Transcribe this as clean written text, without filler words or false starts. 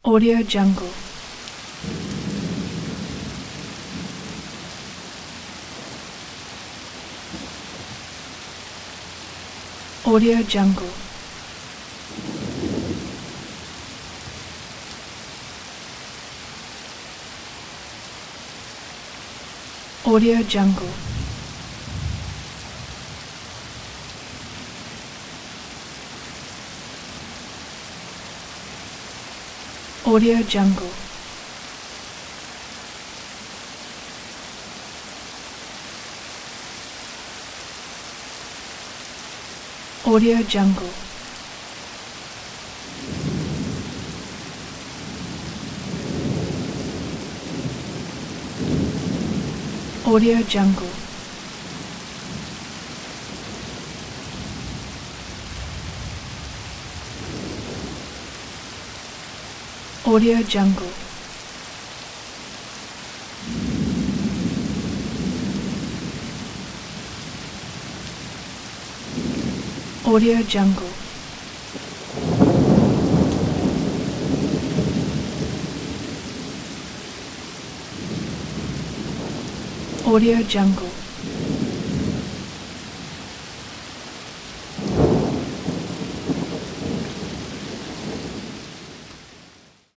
Audio Jungle. Audio Jungle. Audio Jungle. Audio Jungle. Audio Jungle. Audio Jungle. Audio Jungle. Audio Jungle. Audio Jungle.